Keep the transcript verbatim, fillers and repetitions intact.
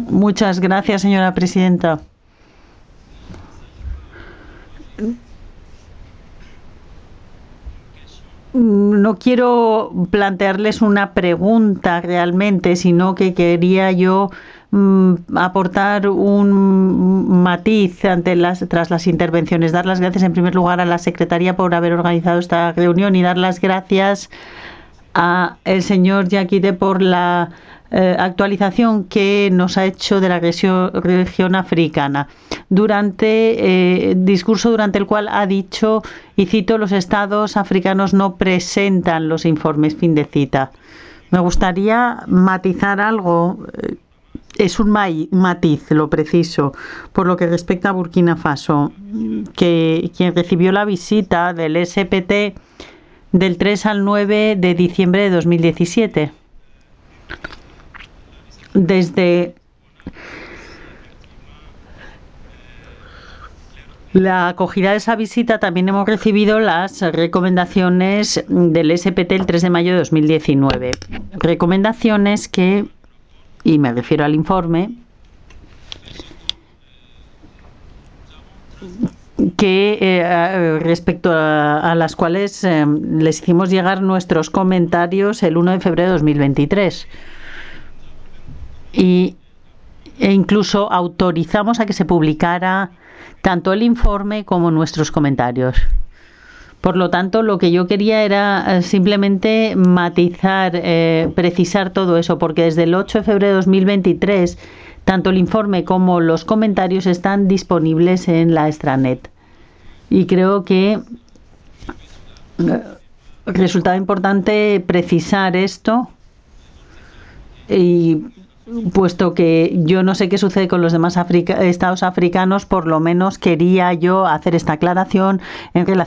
Muchas gracias, señora presidenta. No quiero plantearles una pregunta realmente, sino que quería yo mmm, aportar un matiz ante las, tras las intervenciones. Dar las gracias en primer lugar a la Secretaría por haber organizado esta reunión y dar las gracias a el señor Diakité por la eh, actualización que nos ha hecho de la región, región africana. Durante eh, discurso durante el cual ha dicho, y cito, los estados africanos no presentan los informes, fin de cita. Me gustaría matizar algo, es un matiz, lo preciso, por lo que respecta a Burkina Faso, que quien recibió la visita del S P T del tres al nueve de diciembre de dos mil diecisiete. Desde la acogida de esa visita también hemos recibido las recomendaciones del S P T el tres de mayo de dos mil diecinueve. Recomendaciones que, y me refiero al informe, que eh, respecto a, a las cuales eh, les hicimos llegar nuestros comentarios el uno de febrero de dos mil veintitrés. Y, e incluso autorizamos a que se publicara tanto el informe como nuestros comentarios. Por lo tanto, lo que yo quería era simplemente matizar, eh, precisar todo eso, porque desde el ocho de febrero de dos mil veintitrés, tanto el informe como los comentarios están disponibles en la extranet. Y creo que resultaba importante precisar esto, y puesto que yo no sé qué sucede con los demás Africa, estados africanos, por lo menos quería yo hacer esta aclaración en relación